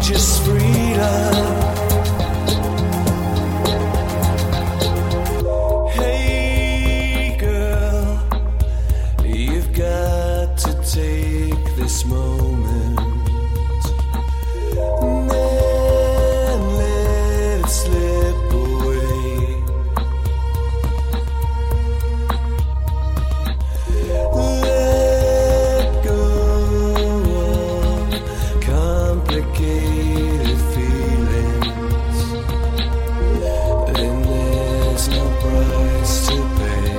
just freedom. Hey girl, you've got to take this moment and let it slip away. Let go of complicated feelings, then there's no price to pay.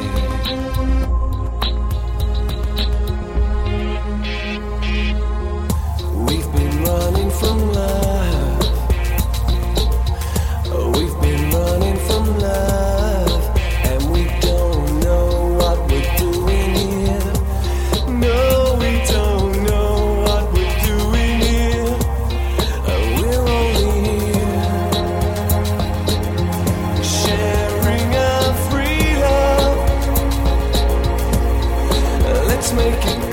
We've been running from love. We've been running from love, and we don't know what we're doing here. No, we don't know what we're doing here. We're only here sharing our freedom. Let's make it